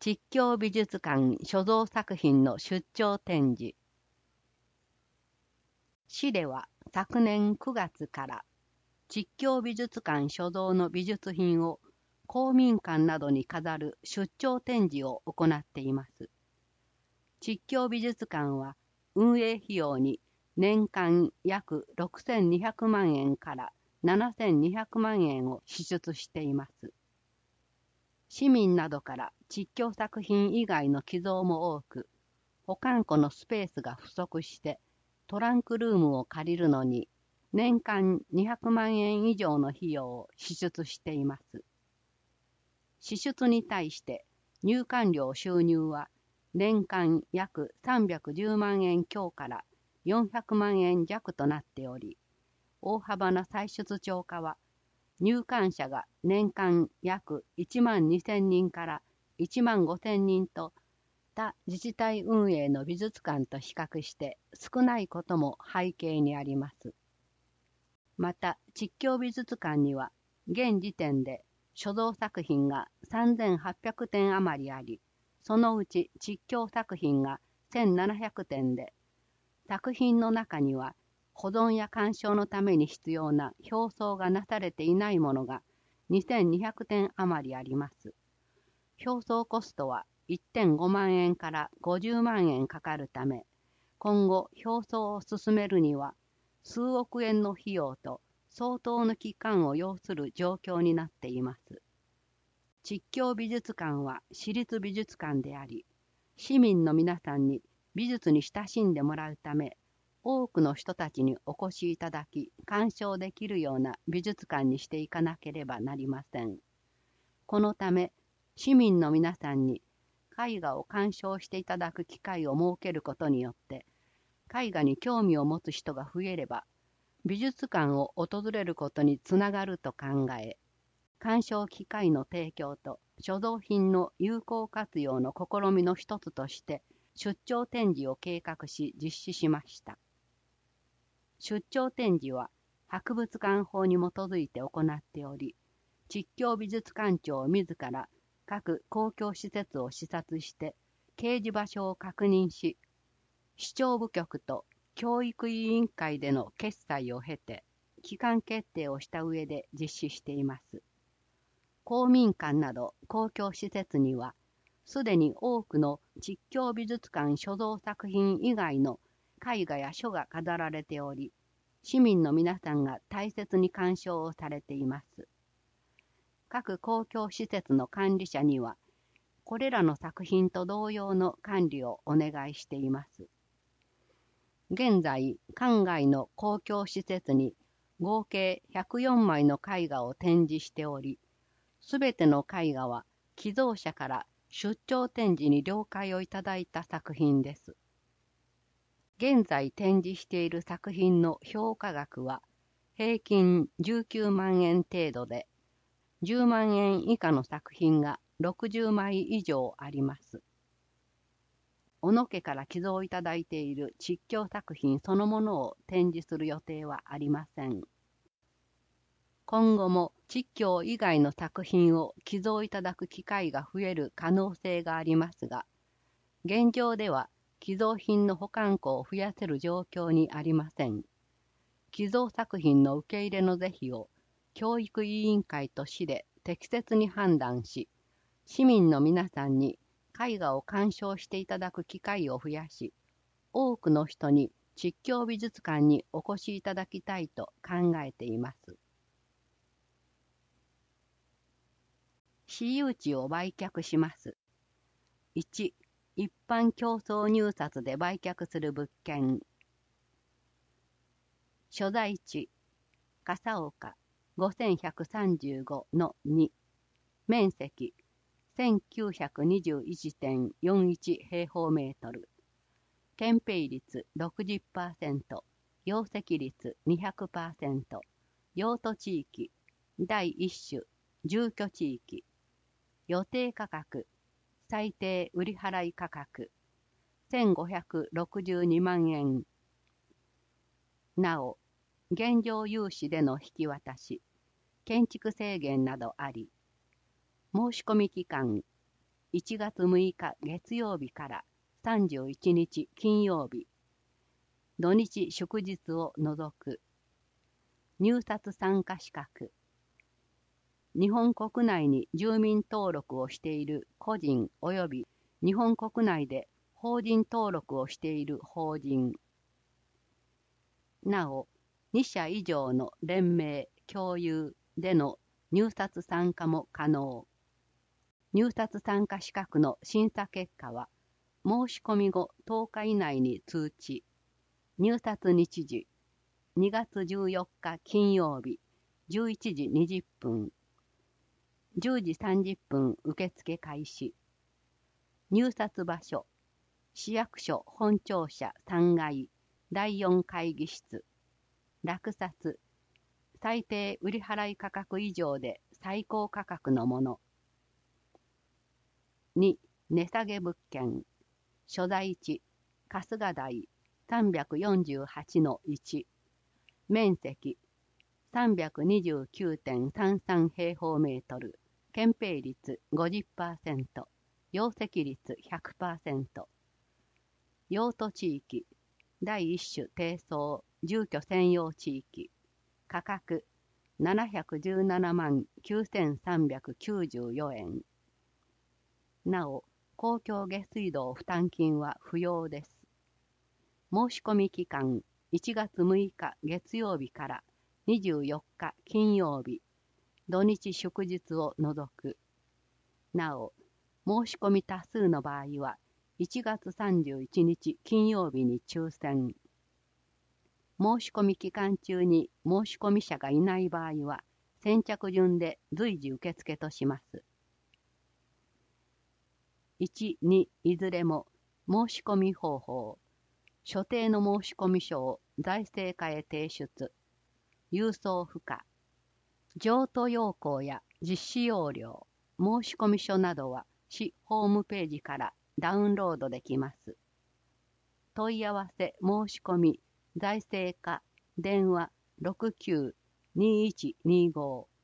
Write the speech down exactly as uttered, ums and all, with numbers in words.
実況美術館所蔵作品の出張展示。市では昨年くがつから実況美術館所蔵の美術品を公民館などに飾る出張展示を行っています。実況美術館は運営費用に年間約ろくせんにひゃくまんえんからななせんにひゃくまんえんを支出しています。市民などから実況作品以外の寄贈も多く、保管庫のスペースが不足してトランクルームを借りるのに年間にひゃくまんえん以上の費用を支出しています。支出に対して入館料収入は年間約さんびゃくじゅうまんえん強からよんひゃくまんえん弱となっており、大幅な歳出超過は入館者が年間約いちまんにせんにんからいちまんごせんにんと他自治体運営の美術館と比較して少ないことも背景にあります。また、実況美術館には現時点で所蔵作品がさんぜんはっぴゃくてん余りあり、そのうち実況作品がせんななひゃくてんで、作品の中には保存や鑑賞のために必要な表装がなされていないものがにせんにひゃくてん余りあります。表装コストはいってんごまんえんからごじゅうまんえんかかるため、今後表装を進めるには数億円の費用と相当の期間を要する状況になっています。実況美術館は私立美術館であり、市民の皆さんに美術に親しんでもらうため、多くの人たちにお越しいただき、鑑賞できるような美術館にしていかなければなりません。このため、市民の皆さんに絵画を鑑賞していただく機会を設けることによって、絵画に興味を持つ人が増えれば、美術館を訪れることにつながると考え、鑑賞機会の提供と所蔵品の有効活用の試みの一つとして、出張展示を計画し実施しました。出張展示は博物館法に基づいて行っており、実況美術館長自ら各公共施設を視察して掲示場所を確認し、市長部局と教育委員会での決裁を経て期間決定をした上で実施しています。公民館など公共施設にはすでに多くの実況美術館所蔵作品以外の絵画や書が飾られており、市民の皆さんが大切に鑑賞をされています。各公共施設の管理者には、これらの作品と同様の管理をお願いしています。現在、館外の公共施設に合計ひゃくよんまいの絵画を展示しており、すべての絵画は寄贈者から出張展示に了解をいただいた作品です。現在展示している作品の評価額は平均じゅうきゅうまんえん程度で、じゅうまんえん以下の作品がろくじゅうまい以上あります。小野家から寄贈いただいている実況作品そのものを展示する予定はありません。今後も実況以外の作品を寄贈いただく機会が増える可能性がありますが、現状では寄贈品の保管庫を増やせる状況にありません。寄贈作品の受け入れの是非を教育委員会と市で適切に判断し、市民の皆さんに絵画を鑑賞していただく機会を増やし、多くの人に実況美術館にお越しいただきたいと考えています。私有地を売却します。いち、一般競争入札で売却する物件。所在地、笠岡 ごせんひゃくさんじゅうごのに、面積 せんきゅうひゃくにじゅういちてんよんいち 平方メートル、建蔽率 ろくじゅっパーセント、容積率 にひゃくパーセント、用途地域、第一種、住居地域、予定価格、最低売払価格、せんごひゃくろくじゅうにまんえん。なお、現状融資での引き渡し、建築制限などあり、申し込み期間、 いちがつむいか月曜日からさんじゅういちにち金曜日、土日祝日を除く。入札参加資格。日本国内に住民登録をしている個人及び日本国内で法人登録をしている法人。なお、にしゃ以上の連盟・共有での入札参加も可能。入札参加資格の審査結果は、申し込み後とおか以内に通知。入札日時、にがつじゅうよっか金曜日、じゅういちじにじゅっぷん。じゅうじさんじゅっぷん受付開始。入札場所、市役所本庁舎さんがい、だいよん会議室。落札、最低売払価格以上で最高価格のもの。に、値下げ物件。所在地、春日台 さんびゃくよんじゅうはちのいち。面積、さんびゃくにじゅうきゅうてんさんさん平方メートル。建蔽率 ごじゅっパーセント。容積率 ひゃくパーセント。用途地域、第一種低層住居専用地域。価格、ななひゃくじゅうななまんきゅうせんさんびゃくきゅうじゅうよえん。なお、公共下水道負担金は不要です。申し込み期間、いちがつむいか月曜日からにじゅうよっか金曜日、土日祝日を除く。なお、申し込み多数の場合は、いちがつさんじゅういちにち金曜日に抽選。申し込み期間中に申し込み者がいない場合は、先着順で随時受付とします。いち、にいずれも申し込み方法。所定の申込書を財政課へ提出。郵送不可。譲渡要項や実施要領、申込書などは市ホームページからダウンロードできます。問い合わせ申し込み財政課電話 ろくきゅうにいちにご